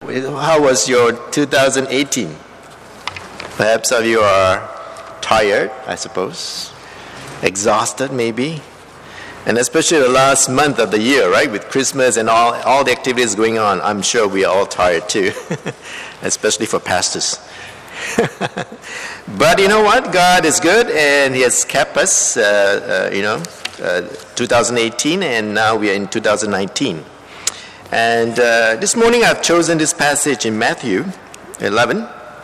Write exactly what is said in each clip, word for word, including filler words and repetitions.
How was your two thousand eighteen? Perhaps some of you are tired, I suppose, exhausted maybe, and especially the last month of the year, right, with Christmas and all, all the activities going on. I'm sure we are all tired too, especially for pastors. But you know what? God is good, and He has kept us, uh, uh, you know, uh, two thousand eighteen, and now we are in two thousand nineteen. And uh, this morning I've chosen this passage in Matthew eleven.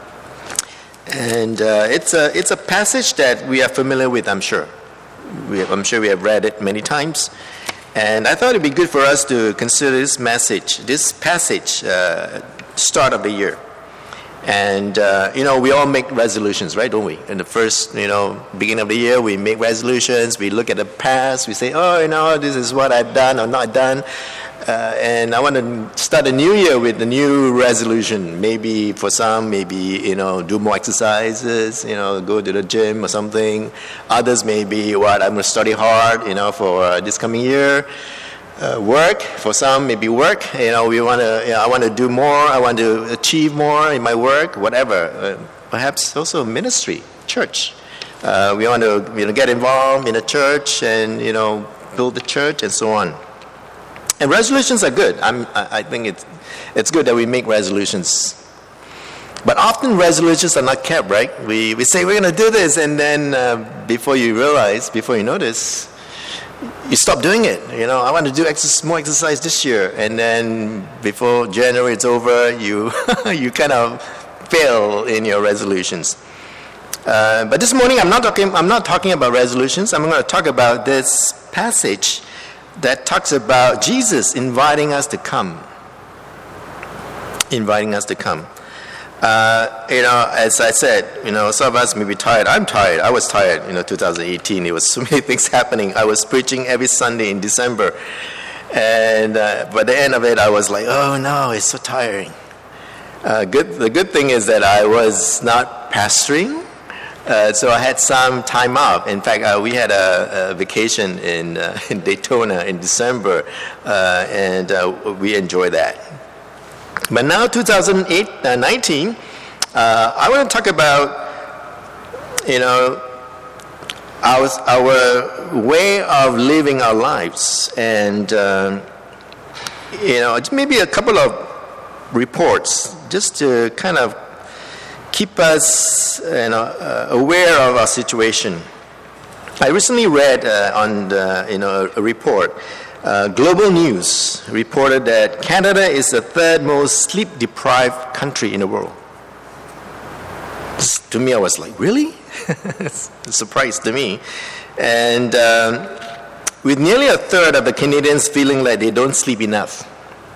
And uh, it's a it's a passage that we are familiar with, I'm sure. We have, I'm sure we have read it many times. And I thought it would be good for us to consider this message, this passage, uh, start of the year. And, uh, you know, we all make resolutions, right, don't we? In the first, you know, beginning of the year, we make resolutions. We look at the past. We say, oh, you know, this is what I've done or not done. Uh, and I want to start a new year with a new resolution. Maybe for some, maybe, you know, do more exercises, you know, go to the gym or something. Others maybe, what, I'm going to study hard, you know, for uh, this coming year. Uh, work, for some, maybe work. You know, we want to, you know, I want to do more. I want to achieve more in my work, whatever. Uh, perhaps also ministry, church. Uh, we want to, you know, get involved in a church and, you know, build the church and so on. And resolutions are good. I'm, I think it's it's good that we make resolutions. But often resolutions are not kept, right? We we say we're going to do this, and then uh, before you realize, before you notice, you stop doing it. You know, I want to do exercise, more exercise this year, and then before January it's over, you you kind of fail in your resolutions. Uh, but this morning I'm not talking. I'm not talking about resolutions. I'm going to talk about this passage that talks about Jesus inviting us to come. Inviting us to come. Uh, you know, as I said, you know, some of us may be tired. I'm tired. I was tired, you know, two thousand eighteen. There was so many things happening. I was preaching every Sunday in December. And uh, by the end of it, I was like, oh no, it's so tiring. Uh, good. The good thing is that I was not pastoring. Uh, so I had some time off. In fact, uh, we had a, a vacation in, uh, in Daytona in December, uh, and uh, we enjoyed that. But now, two thousand nineteen, uh, I want to talk about, you know, our, our way of living our lives, and uh, you know, maybe a couple of reports just to kind of keep us, you know, uh, aware of our situation. I recently read uh, on the, you know, a report. Uh, Global News reported that Canada is the third most sleep-deprived country in the world. This, to me, I was like, really? It's a surprise to me. And um, with nearly a third of the Canadians feeling like they don't sleep enough.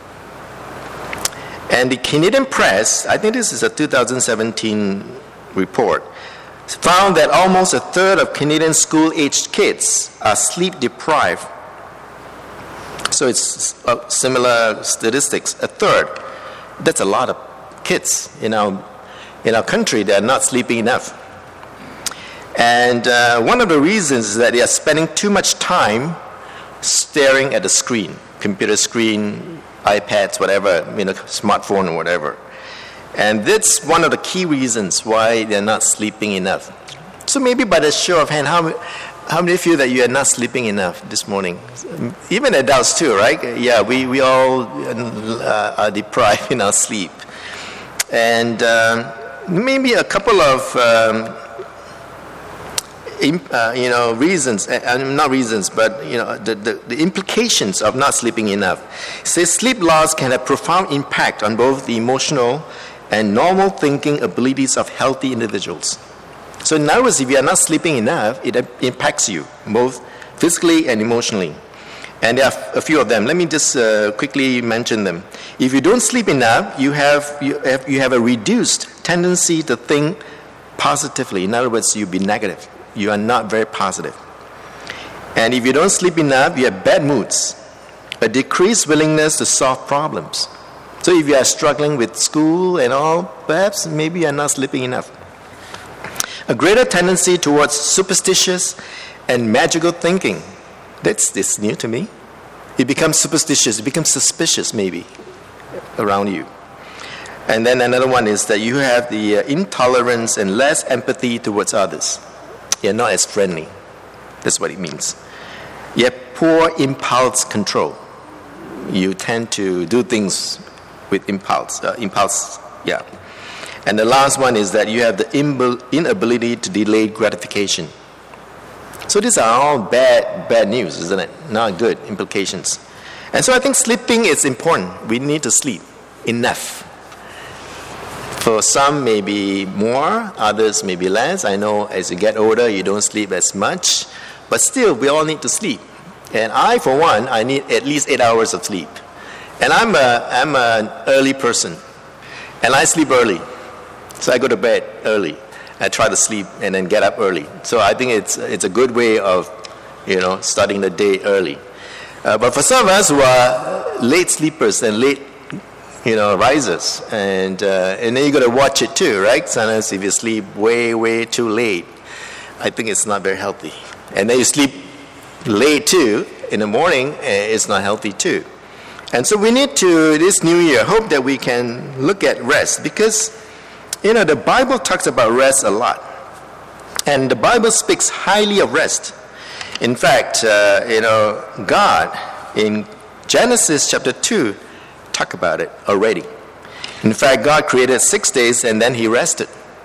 And the Canadian press, I think this is a two thousand seventeen report, found that almost a third of Canadian school-aged kids are sleep-deprived. So it's uh, similar statistics, a third. That's a lot of kids in our, in our country that are not sleeping enough. And uh, one of the reasons is that they are spending too much time staring at the screen, computer screen, iPads, whatever, you know, smartphone or whatever. And that's one of the key reasons why they're not sleeping enough. So maybe by the show of hand, how, how many feel that you are not sleeping enough this morning? Even adults too, right? Yeah, we, we all uh, are deprived in our sleep. And um, maybe a couple of um, Uh, you know, reasons, uh, not reasons, but, you know, the, the, the implications of not sleeping enough. It says sleep loss can have profound impact on both the emotional and normal thinking abilities of healthy individuals. So in other words, if you are not sleeping enough, it impacts you, both physically and emotionally. And there are a few of them. Let me just uh, quickly mention them. If you don't sleep enough, you have, you have, you have a reduced tendency to think positively. In other words, you'll be negative. You are not very positive. And if you don't sleep enough, you have bad moods, a decreased willingness to solve problems. So if you are struggling with school and all, perhaps maybe you are not sleeping enough. A greater tendency towards superstitious and magical thinking. That's, that's new to me. It becomes superstitious, it becomes suspicious maybe around you. And then another one is that you have the uh, intolerance and less empathy towards others. You're not as friendly. That's what it means. You have poor impulse control. You tend to do things with impulse. Uh, impulse, yeah. And the last one is that you have the inability to delay gratification. So these are all bad, bad news, isn't it? Not good implications. And so I think sleeping is important. We need to sleep enough. For some, maybe more. Others, maybe less. I know as you get older, you don't sleep as much. But still, we all need to sleep. And I, for one, I need at least eight hours of sleep. And I'm a, I'm an early person. And I sleep early. So I go to bed early. I try to sleep and then get up early. So I think it's it's a good way of, you know, starting the day early. Uh, but for some of us who are late sleepers and late, you know, risers, and uh, and then you got to watch it too, right? Sometimes if you sleep way way too late, I think it's not very healthy. And then you sleep late too in the morning, it's not healthy too. And so we need to, this new year, hope that we can look at rest, because, you know, the Bible talks about rest a lot. And the Bible speaks highly of rest. In fact, uh, you know, God in Genesis chapter two talk about it already. In fact, God created six days and then he rested.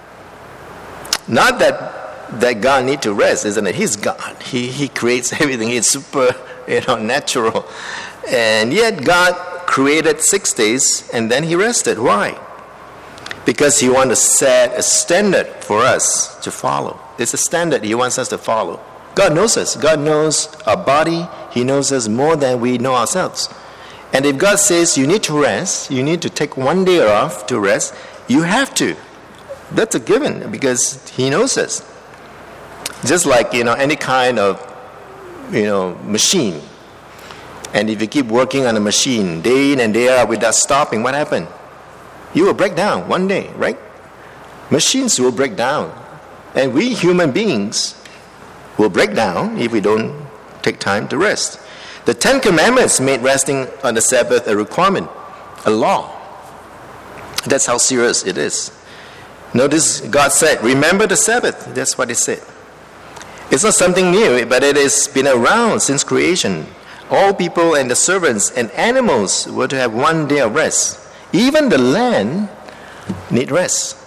Not that that God need to rest, isn't it? He's God. He he creates everything. He's super, you know, natural. And yet God created six days and then he rested. Why? Because he wants to set a standard for us to follow. It's a standard he wants us to follow. God knows us. God knows our body. He knows us more than we know ourselves. And if God says you need to rest, you need to take one day off to rest, you have to. That's a given because he knows us. Just like, you know, any kind of, you know, machine. And if you keep working on a machine day in and day out without stopping, what happens? You will break down one day, right? Machines will break down. And we human beings will break down if we don't take time to rest. The Ten Commandments made resting on the Sabbath a requirement, a law. That's how serious it is. Notice God said, remember the Sabbath. That's what he said. It's not something new, but it has been around since creation. All people and the servants and animals were to have one day of rest. Even the land need rest.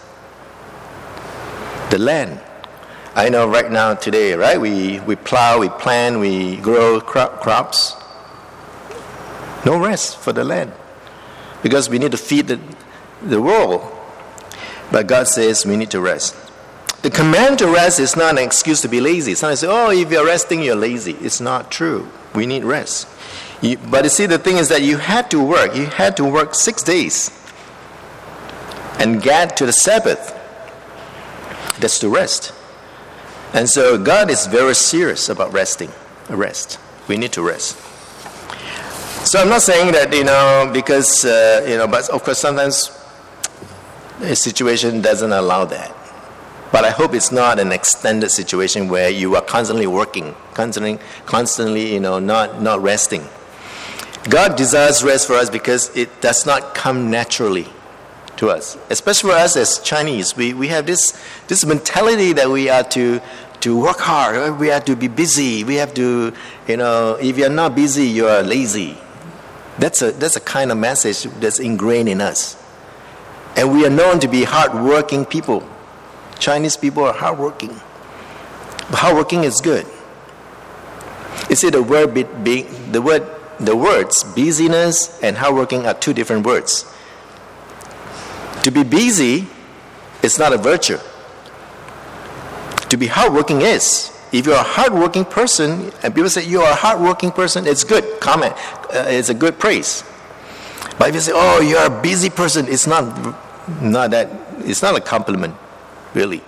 The land. I know right now today, right? We we plow, we plant, we grow crop, crops. No rest for the land. Because we need to feed the, the world. But God says we need to rest. The command to rest is not an excuse to be lazy. Sometimes say, oh, if you're resting, you're lazy. It's not true. We need rest. You, but you see, the thing is that you had to work. You had to work six days and get to the Sabbath. That's to rest. And so God is very serious about resting. Rest. We need to rest. So I'm not saying that, you know, because, uh, you know, but of course sometimes a situation doesn't allow that. But I hope it's not an extended situation where you are constantly working, constantly, constantly, you know, not, not resting. God desires rest for us because it does not come naturally to us. Especially for us as Chinese, we, we have this this mentality that we are to to work hard, we have to be busy, we have to, you know, if you're not busy, you are lazy. That's a that's a kind of message that's ingrained in us. And we are known to be hard-working people. Chinese people are hardworking. But hardworking is good. You see, the word be, be, the word the words busyness and hardworking are two different words. To be busy is not a virtue. To be hardworking is. If you're a hardworking person and people say you are a hardworking person, it's good comment. Uh, it's a good praise. But if you say, oh, you're a busy person, it's not not that. It's not a compliment. Really.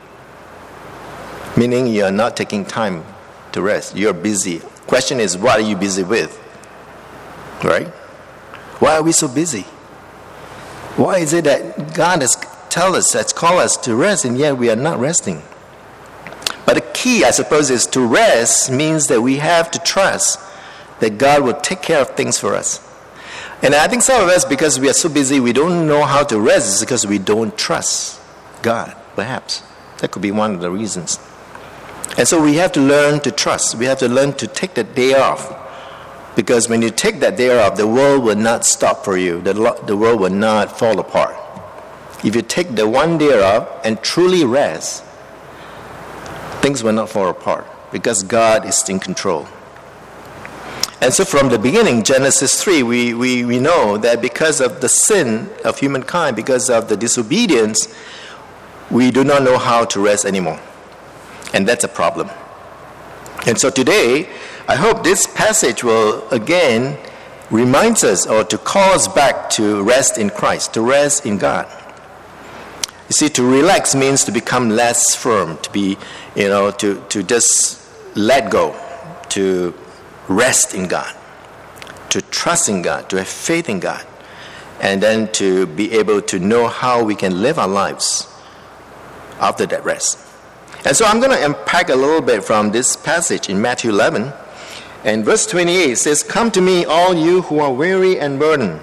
Meaning you are not taking time to rest. You're busy. Question is, what are you busy with? Right? Why are we so busy? Why is it that God has told us, has called us to rest, and yet we are not resting? But the key, I suppose, is to rest means that we have to trust that God will take care of things for us. And I think some of us, because we are so busy, we don't know how to rest, it's because we don't trust God, perhaps. That could be one of the reasons. And so we have to learn to trust. We have to learn to take the day off. Because when you take that day off, the world will not stop for you. The, lo- the world will not fall apart. If you take the one day off and truly rest, things will not fall apart. Because God is in control. And so from the beginning, Genesis three, we, we, we know that because of the sin of humankind, because of the disobedience, we do not know how to rest anymore. And that's a problem. And so today, I hope this passage will again remind us or to call us back to rest in Christ, to rest in God. You see, to relax means to become less firm, to be, you know, to, to just let go, to rest in God, to trust in God, to have faith in God, and then to be able to know how we can live our lives after that rest. And so I'm going to unpack a little bit from this passage in Matthew eleven. And verse twenty-eight says, "Come to me, all you who are weary and burdened."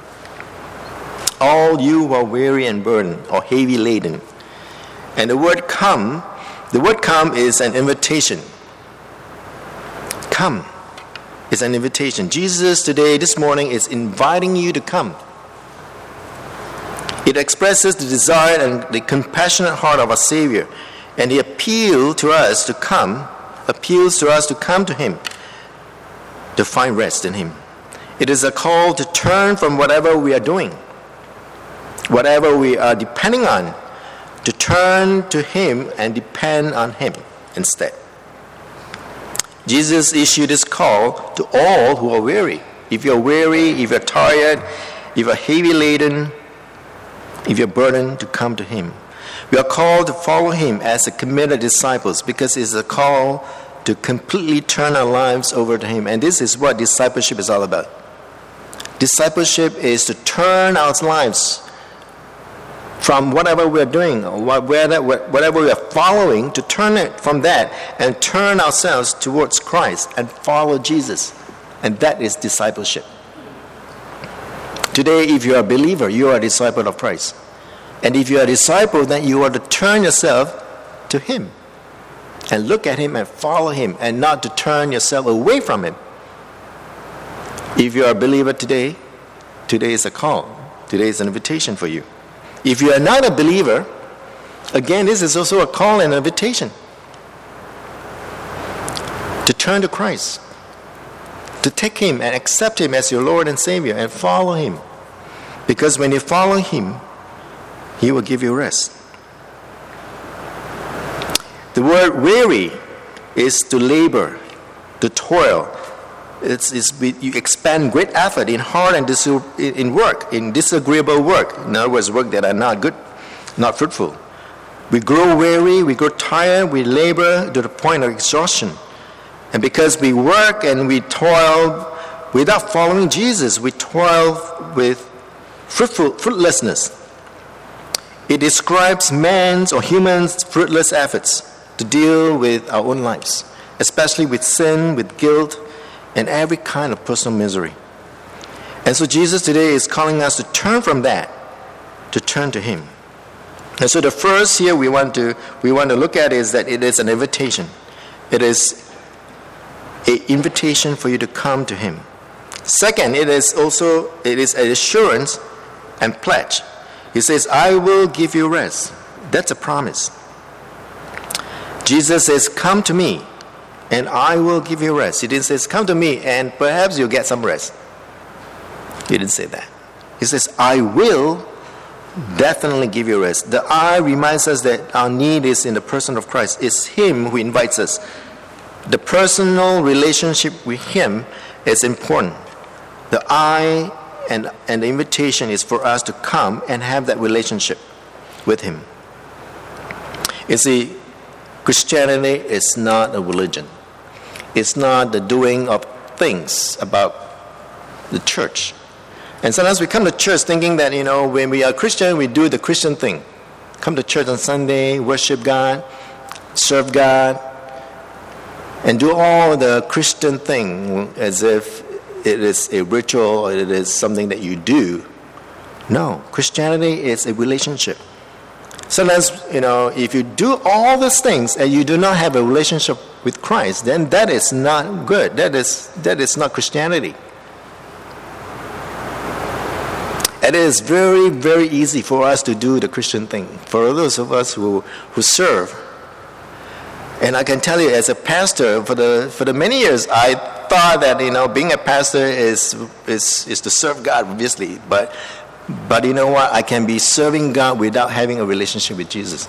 All you who are weary and burdened, or heavy laden. And the word come, the word come is an invitation. Come is an invitation. Jesus today, this morning, is inviting you to come. It expresses the desire and the compassionate heart of our Savior. And the appeal to us to come, appeals to us to come to Him, to find rest in Him. It is a call to turn from whatever we are doing, whatever we are depending on, to turn to Him and depend on Him instead. Jesus issued this call to all who are weary. If you're weary, if you're tired, if you're heavy laden, if you're burdened, to come to Him. We are called to follow Him as a committed disciples because it's a call to completely turn our lives over to Him. And this is what discipleship is all about. Discipleship is to turn our lives from whatever we're doing, or whatever we are following, to turn it from that and turn ourselves towards Christ and follow Jesus. And that is discipleship. Today, if you are a believer, you are a disciple of Christ. And if you are a disciple, then you are to turn yourself to Him and look at Him and follow Him and not to turn yourself away from Him. If you are a believer today, today is a call. Today is an invitation for you. If you are not a believer, again, this is also a call and an invitation to turn to Christ, to take Him and accept Him as your Lord and Savior and follow Him. Because when you follow Him, He will give you rest. The word weary is to labor, to toil. It's, it's you expend great effort in hard and dis- in work, in disagreeable work. In other words, work that are not good, not fruitful. We grow weary, we grow tired, we labor to the point of exhaustion. And because we work and we toil without following Jesus, we toil with fruitful fruitlessness. It describes man's or human's fruitless efforts to deal with our own lives, especially with sin, with guilt, and every kind of personal misery. And so Jesus today is calling us to turn from that, to turn to Him. And so the first here we want to we want to look at is that it is an invitation. It is an invitation for you to come to Him. Second, it is also it is an assurance and pledge. He says, "I will give you rest." That's a promise. Jesus says, "Come to me, and I will give you rest." He didn't say, "Come to me, and perhaps you'll get some rest." He didn't say that. He says, "I will definitely give you rest." The I reminds us that our need is in the person of Christ. It's Him who invites us. The personal relationship with Him is important. The I and, and the invitation is for us to come and have that relationship with Him. You see, Christianity is not a religion. It's not the doing of things about the church. And sometimes we come to church thinking that, you know, when we are Christian, we do the Christian thing. Come to church on Sunday, worship God, serve God, and do all the Christian thing as if it is a ritual, or it is something that you do. No, Christianity is a relationship. Sometimes, you know, if you do all these things and you do not have a relationship with Christ, then that is not good. That is that is not Christianity. It is very, very easy for us to do the Christian thing. For those of us who, who serve. And I can tell you, as a pastor, for the for the many years, I thought that, you know, being a pastor is is is to serve God, obviously. But but you know what? I can be serving God without having a relationship with Jesus.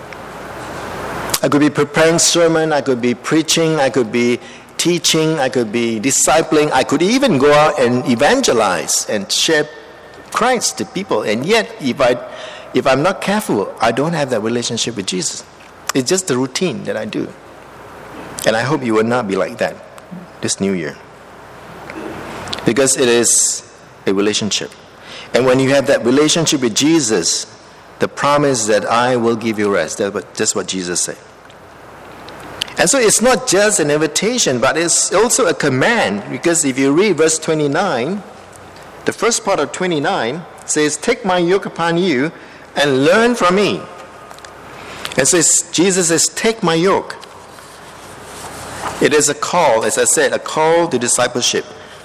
I could be preparing sermon, I could be preaching, I could be teaching, I could be discipling, I could even go out and evangelize and share Christ to people. And yet, if I if I'm not careful, I don't have that relationship with Jesus. It's just the routine that I do. And I hope you will not be like that this new year. Because it is a relationship. And when you have that relationship with Jesus, the promise that I will give you rest, that's what Jesus said. And so it's not just an invitation, but it's also a command. Because if you read verse twenty-nine, the first part of twenty-nine says, "Take my yoke upon you and learn from me." And so Jesus says, "Take my yoke." It is a call, as I said, a call to discipleship.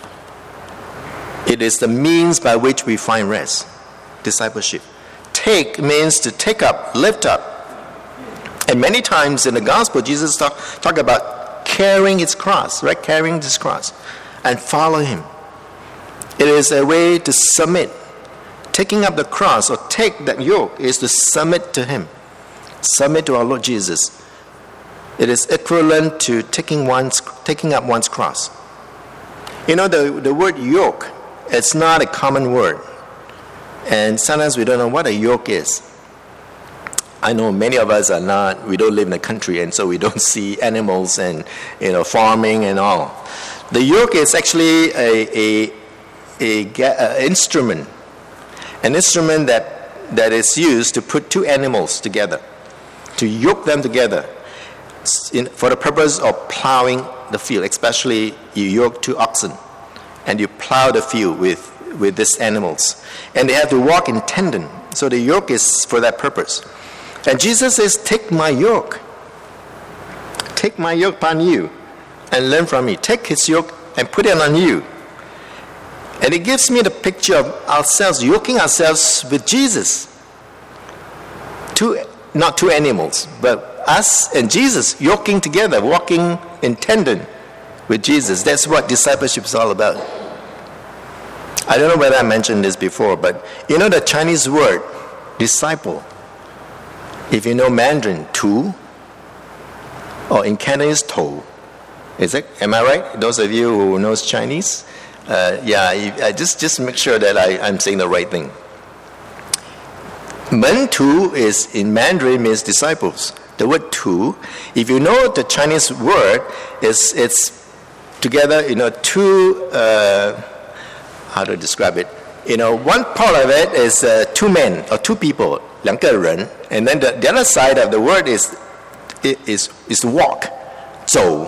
It is the means by which we find rest. Discipleship. Take means to take up, lift up. And many times in the gospel, Jesus talk, talk about carrying his cross, right? Carrying his cross and follow him. It is a way to submit. Taking up the cross or take that yoke is to submit to him. Submit to our Lord Jesus. It is equivalent to taking one's taking up one's cross. You know, the, the word yoke, it's not a common word. And sometimes we don't know what a yoke is. I know many of us are not, we don't live in the country, and so we don't see animals and, you know, farming and all. The yoke is actually a, a, a, a instrument, an instrument that, that is used to put two animals together, to yoke them together in, for the purpose of plowing the field. Especially you yoke two oxen and you plow the field with, with these animals. And they have to walk in tandem. So the yoke is for that purpose. And Jesus says, "Take my yoke. Take my yoke upon you and learn from me." Take his yoke and put it on you. And it gives me the picture of ourselves, yoking ourselves with Jesus. Two, not two animals, but us and Jesus yoking together, walking in tandem with Jesus. That's what discipleship is all about. I don't know whether I mentioned this before, but you know the Chinese word, disciple. If you know Mandarin, tu, or in Cantonese, tou. Is it? Am I right? Those of you who knows Chinese, uh, yeah, you, I just just make sure that I, I'm saying the right thing. Men tu is in Mandarin means disciples. The word tu, if you know the Chinese word, is it's together. You know, two. Uh, how to describe it? You know, one part of it is uh, two men or two people, 两个人, and then the, the other side of the word is is is to walk, 走.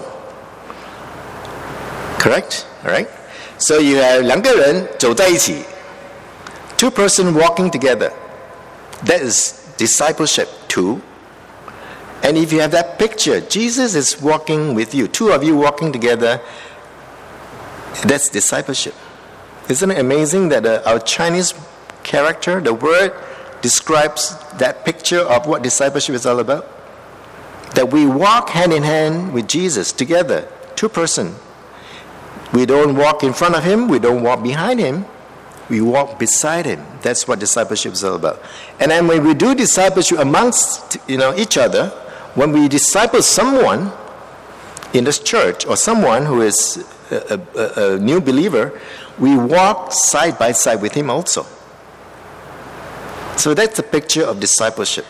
Correct? All right. So you have 两个人走在一起, two person walking together. That is discipleship. Two. And if you have that picture, Jesus is walking with you. Two of you walking together. That's discipleship. Isn't it amazing that uh, our Chinese character, the word, describes that picture of what discipleship is all about? That we walk hand in hand with Jesus together, two person. We don't walk in front of him, we don't walk behind him, we walk beside him. That's what discipleship is all about. And then when we do discipleship amongst, you know, each other, when we disciple someone in this church or someone who is a, a, a new believer, we walk side by side with him also. So that's the picture of discipleship.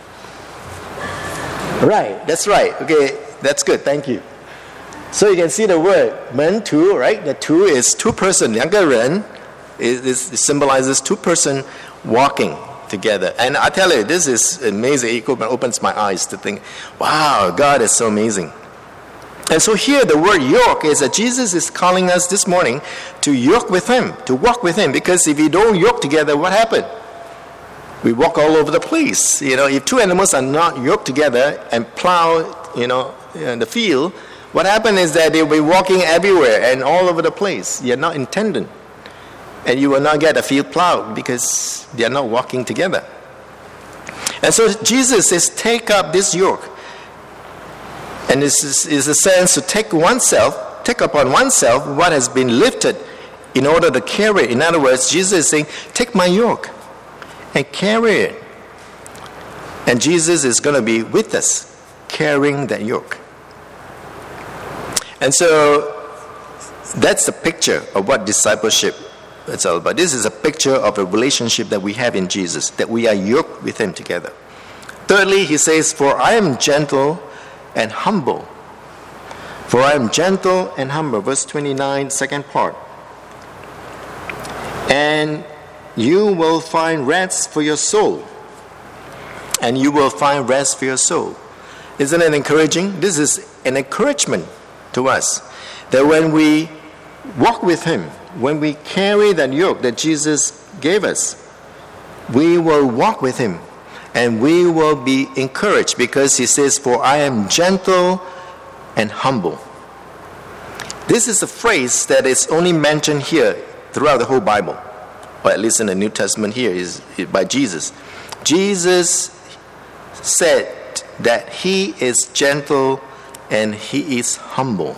Right, that's right. Okay, that's good. Thank you. So you can see the word, 门徒, right? The two is two person, 两个人. It, it symbolizes two person walking together. And I tell you, this is amazing. It opens my eyes to think, wow, God is so amazing. And so here the word yoke is that Jesus is calling us this morning to yoke with him, to walk with him. Because if we don't yoke together, what happened? We walk all over the place. You know, if two animals are not yoked together and plow, you know, in the field, what happened is that they'll be walking everywhere and all over the place. You're not intended. And you will not get a field plowed because they are not walking together. And so Jesus says, take up this yoke. And this is, is a sense to take oneself, take upon oneself what has been lifted in order to carry it. In other words, Jesus is saying, take my yoke and carry it. And Jesus is going to be with us, carrying that yoke. And so that's the picture of what discipleship is all about. This is a picture of a relationship that we have in Jesus, that we are yoked with him together. Thirdly, he says, for I am gentle and humble. For I am gentle and humble. Verse twenty-nine, second part. And you will find rest for your soul. And you will find rest for your soul. Isn't it encouraging? This is an encouragement to us. That when we walk with him, when we carry that yoke that Jesus gave us, we will walk with him. And we will be encouraged because he says, for I am gentle and humble. This is a phrase that is only mentioned here throughout the whole Bible, or at least in the New Testament here, is by Jesus. Jesus said that he is gentle and he is humble.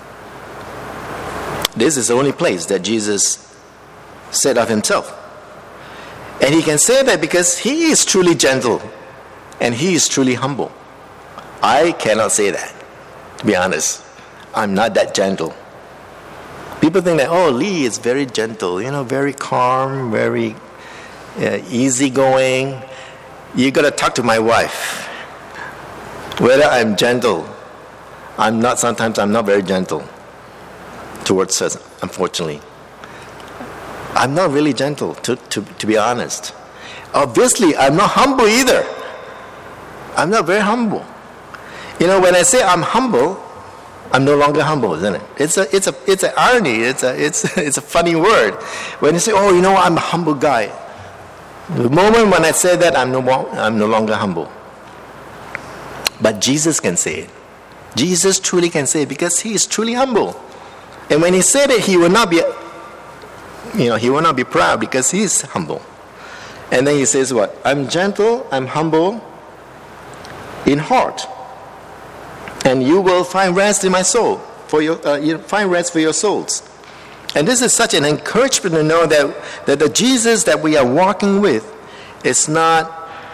This is the only place that Jesus said of himself. And he can say that because he is truly gentle and he is truly humble. I cannot say that, to be honest. I'm not that gentle. People think that, oh, Lee is very gentle, you know, very calm, very uh, easygoing. You got to talk to my wife. Whether I'm gentle, I'm not, sometimes I'm not very gentle towards her, unfortunately. I'm not really gentle, to, to, to be honest. Obviously, I'm not humble either. I'm not very humble. You know, when I say I'm humble, I'm no longer humble, isn't it? It's a, it's a, it's an irony. It's a, it's, it's a funny word. When you say, "Oh, you know, I'm a humble guy," the moment when I say that, I'm no more, I'm no longer humble. But Jesus can say it. Jesus truly can say it because he is truly humble. And when he said it, he will not be. You know, he will not be proud because he is humble. And then he says what? I'm gentle, I'm humble in heart. And you will find rest in my soul. For your, uh, you find rest for your souls. And this is such an encouragement to know that, that the Jesus that we are walking with is not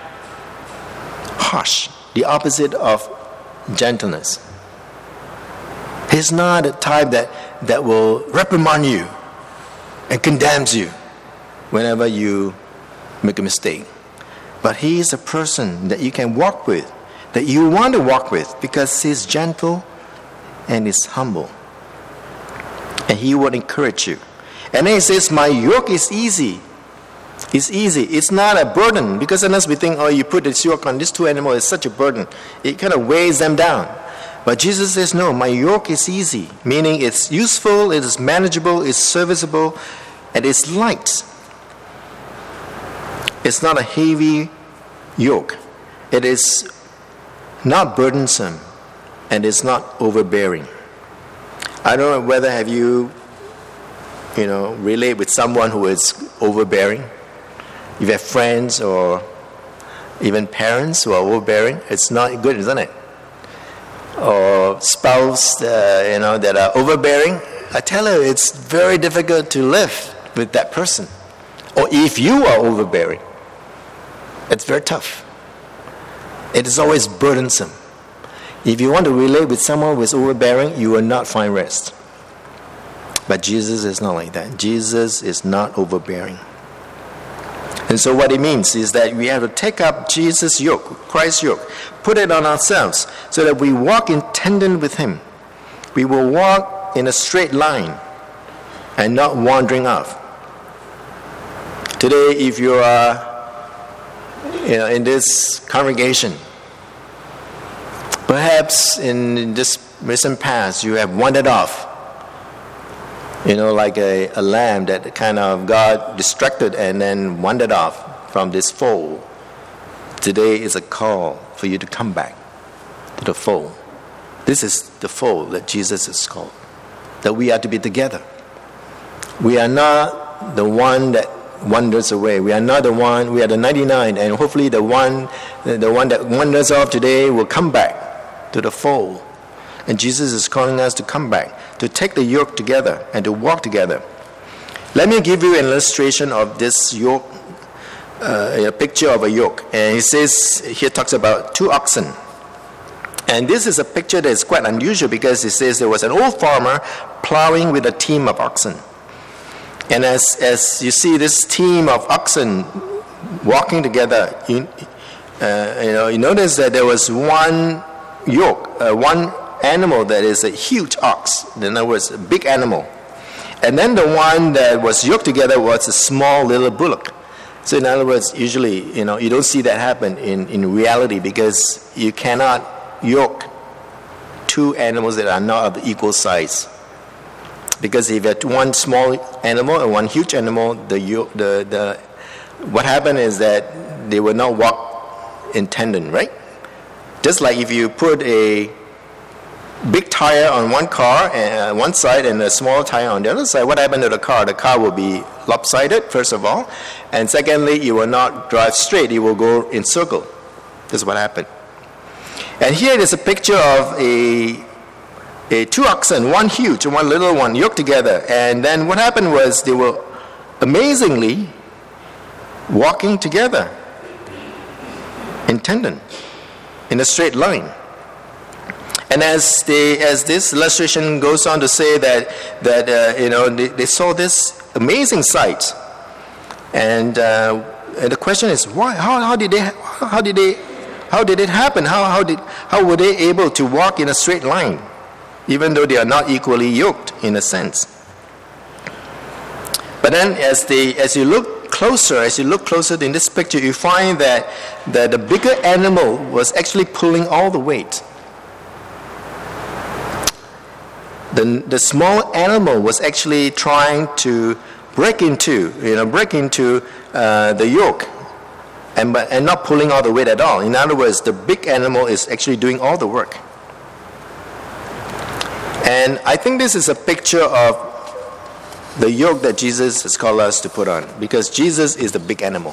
harsh, the opposite of gentleness. He's not a type that, that will reprimand you and condemns you whenever you make a mistake. But he is a person that you can walk with, that you want to walk with, because he's gentle and he's humble. And he will encourage you. And then he says, my yoke is easy. It's easy. It's not a burden. Because sometimes we think, oh, you put this yoke on these two animals, it's such a burden. It kind of weighs them down. But Jesus says, no, my yoke is easy, meaning it's useful, it is manageable, it's serviceable, and it's light. It's not a heavy yoke. It is not burdensome, and it's not overbearing. I don't know whether have you, you know, relate with someone who is overbearing. If you have friends or even parents who are overbearing, it's not good, isn't it? Or spouse, uh, you know, that are overbearing, I tell you, it's very difficult to live with that person. Or if you are overbearing, it's very tough. It is always burdensome. If you want to relate with someone who is overbearing, you will not find rest. But Jesus is not like that. Jesus is not overbearing. And so what it means is that we have to take up Jesus' yoke, Christ's yoke, put it on ourselves so that we walk in tandem with him. We will walk in a straight line and not wandering off. Today, if you are you know, in this congregation, perhaps in this recent past, you have wandered off. You know, like a, a lamb that kind of got distracted and then wandered off from this fold. Today is a call for you to come back to the fold. This is the fold that Jesus is called. That we are to be together. We are not the one that wanders away. We are not the one, we are the ninety-nine, and hopefully the one the one that wanders off today will come back to the fold. And Jesus is calling us to come back, to take the yoke together and to walk together. Let me give you an illustration of this yoke, uh, a picture of a yoke. And he says, here talks about two oxen. And this is a picture that is quite unusual because he says there was an old farmer plowing with a team of oxen. And as, as you see this team of oxen walking together, you, uh, you know, you notice that there was one yoke, uh, one animal that is a huge ox. In other words, a big animal. And then the one that was yoked together was a small little bullock. So in other words, usually, you know, you don't see that happen in, in reality because you cannot yoke two animals that are not of equal size. Because if you have one small animal and one huge animal, the the the what happened is that they will not walk in tandem, right? Just like if you put a big tire on one car and one side and a small tire on the other side, what happened to the car? The car will be lopsided, first of all, and secondly, it will not drive straight; it will go in circle. That's what happened. And here is a picture of a. A two oxen, one huge and one little one, yoked together. And then what happened was they were amazingly walking together in tandem, in a straight line. And as they, as this illustration goes on to say that that uh, you know they, they saw this amazing sight, and, uh, and the question is why? How, how did they? How did they? How did it happen? How how did how were they able to walk in a straight line? Even though they are not equally yoked in a sense. But then as they as you look closer, as you look closer in this picture, you find that, that the bigger animal was actually pulling all the weight. The, the small animal was actually trying to break into, you know, break into uh, the yoke and, and not pulling all the weight at all. In other words, the big animal is actually doing all the work. And I think this is a picture of the yoke that Jesus has called us to put on, because Jesus is the big animal.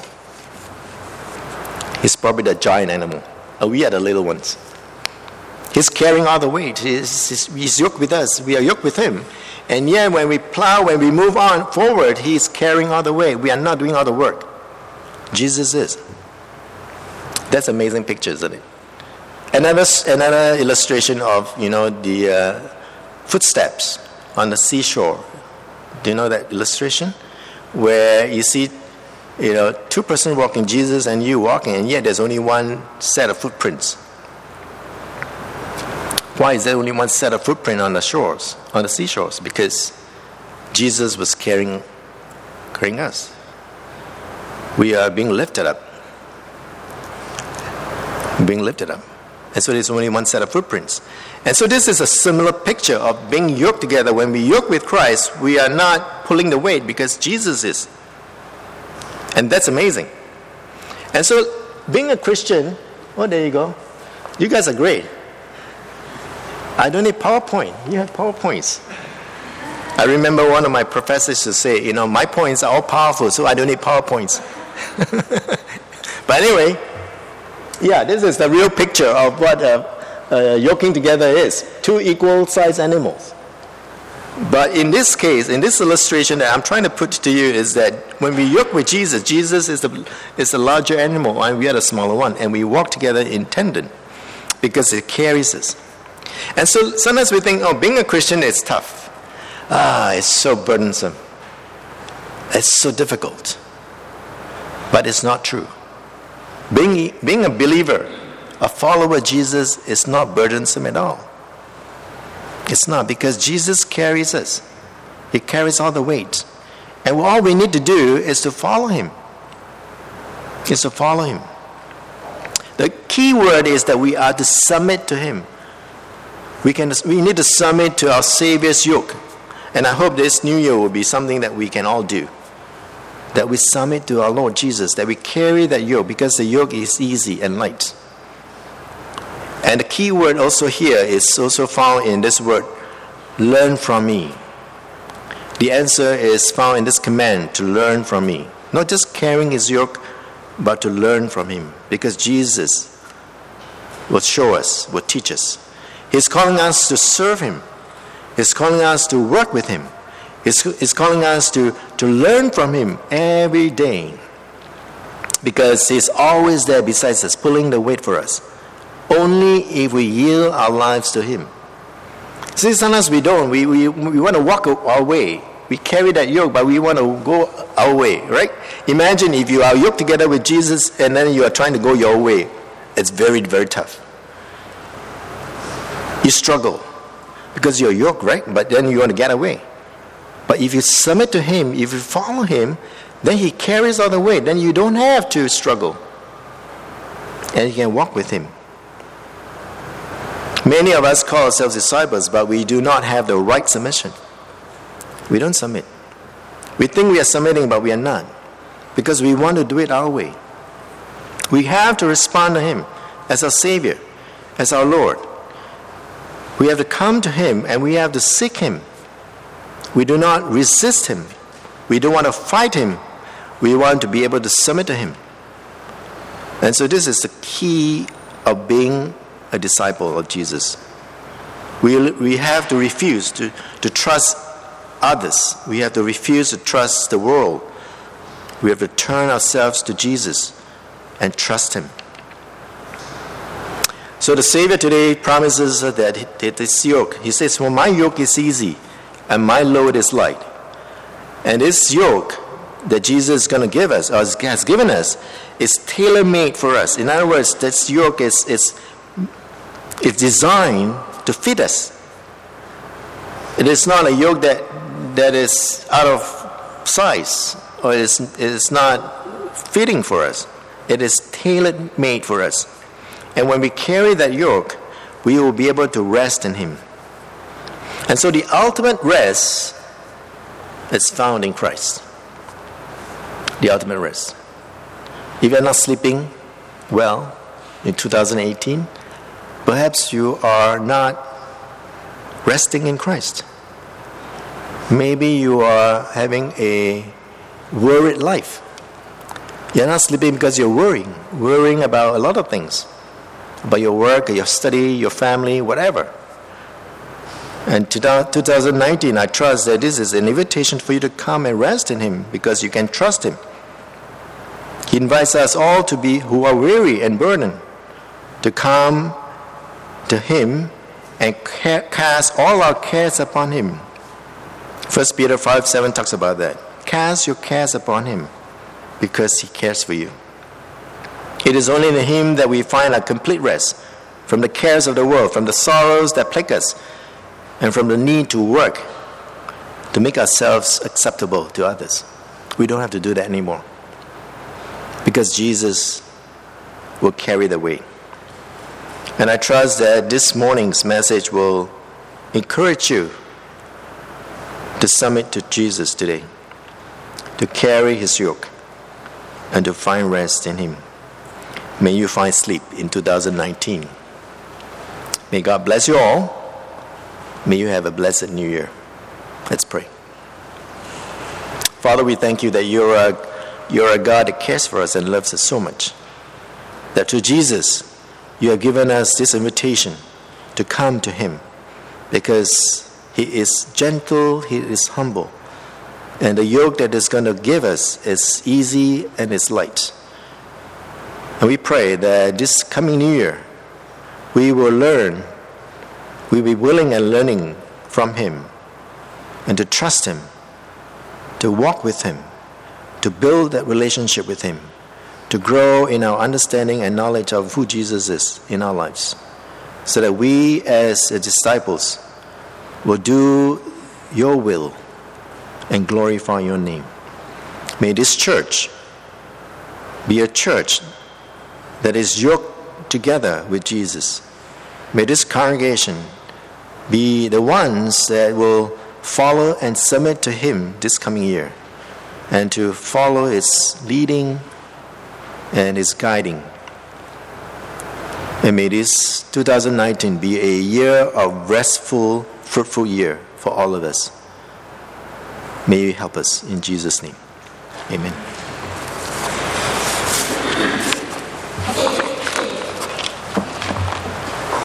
He's probably the giant animal. And we are the little ones. He's carrying all the weight. He's, he's, he's yoked with us. We are yoked with him. And yet when we plow, when we move on forward, he's carrying all the weight. We are not doing all the work. Jesus is. That's an amazing picture, isn't it? Another, another illustration of, you know, the... Uh, footsteps on the seashore. Do you know that illustration? Where you see, you know, two persons walking, Jesus and you walking, and yet there's only one set of footprints. Why is there only one set of footprint on the shores, on the seashores? Because Jesus was carrying, carrying us. We are being lifted up. Being lifted up. And so there's only one set of footprints. And so this is a similar picture of being yoked together. When we yoke with Christ, we are not pulling the weight because Jesus is. And that's amazing. And so being a Christian, oh, there you go. You guys are great. I don't need PowerPoint. You have PowerPoints. I remember one of my professors to say, you know, my points are all powerful, so I don't need PowerPoints. But anyway, yeah, this is the real picture of what uh, uh, yoking together is. Two equal-sized animals. But in this case, in this illustration that I'm trying to put to you is that when we yoke with Jesus, Jesus is the, is the larger animal and we are the smaller one. And we walk together in tandem because it carries us. And so sometimes we think, oh, being a Christian is tough. Ah, it's so burdensome. It's so difficult. But it's not true. Being, being a believer, a follower of Jesus is not burdensome at all. It's not, because Jesus carries us. He carries all the weight. And all we need to do is to follow him. Is to follow him. The key word is that we are to submit to him. We can. We need to submit to our Savior's yoke. And I hope this new year will be something that we can all do. That we submit to our Lord Jesus, that we carry that yoke, because the yoke is easy and light. And the key word also here is also found in this word, learn from me. The answer is found in this command, to learn from me. Not just carrying his yoke, but to learn from him. Because Jesus will show us, will teach us. He's calling us to serve him. He's calling us to work with him. He's, he's calling us to, to learn from him every day. Because he's always there beside us, pulling the weight for us. Only if we yield our lives to him. See, sometimes we don't. We, we, we want to walk our way. We carry that yoke, but we want to go our way, right? Imagine if you are yoked together with Jesus and then you are trying to go your way. It's very, very tough. You struggle because you're yoked, right? But then you want to get away. But if you submit to him, if you follow him, then he carries all the weight. Then you don't have to struggle. And you can walk with him. Many of us call ourselves disciples, but we do not have the right submission. We don't submit. We think we are submitting, but we are not. Because we want to do it our way. We have to respond to him as our Savior, as our Lord. We have to come to him and we have to seek him. We do not resist him. We don't want to fight him. We want to be able to submit to him. And so this is the key of being a disciple of Jesus. We, we have to refuse to, to trust others. We have to refuse to trust the world. We have to turn ourselves to Jesus and trust him. So the Savior today promises that this yoke, he says, well, my yoke is easy and my load is light. And this yoke that Jesus is going to give us, or has given us, is tailor-made for us. In other words, this yoke is, is, is designed to fit us. It is not a yoke that, that is out of size, or it is, it is not fitting for us. It is tailor-made for us. And when we carry that yoke, we will be able to rest in him. And so the ultimate rest is found in Christ. The ultimate rest. If you're not sleeping well in two thousand eighteen, perhaps you are not resting in Christ. Maybe you are having a worried life. You're not sleeping because you're worrying, worrying about a lot of things. About your work, your study, your family, whatever. And two thousand nineteen, I trust that this is an invitation for you to come and rest in him because you can trust him. He invites us all to be who are weary and burdened to come to him and cast all our cares upon him. First Peter five seven talks about that. Cast your cares upon him because he cares for you. It is only in him that we find a complete rest from the cares of the world, from the sorrows that plague us, and from the need to work to make ourselves acceptable to others. We don't have to do that anymore because Jesus will carry the weight. And I trust that this morning's message will encourage you to submit to Jesus today, to carry his yoke, and to find rest in him. May you find sleep in two thousand nineteen. May God bless you all. May you have a blessed new year. Let's pray. Father, we thank you that you're a, you're a God that cares for us and loves us so much. That through Jesus, you have given us this invitation to come to him because he is gentle, he is humble. And the yoke that is going to give us is easy and is light. And we pray that this coming new year, we will learn, we will be willing and learning from him, and to trust him, to walk with him, to build that relationship with him, to grow in our understanding and knowledge of who Jesus is in our lives, so that we as disciples will do your will and glorify your name. May this church be a church that is yoked together with Jesus. May this congregation be the ones that will follow and submit to Him this coming year, and to follow His leading and His guiding. And may this two thousand nineteen be a year of restful, fruitful year for all of us. May you help us in Jesus' name. Amen.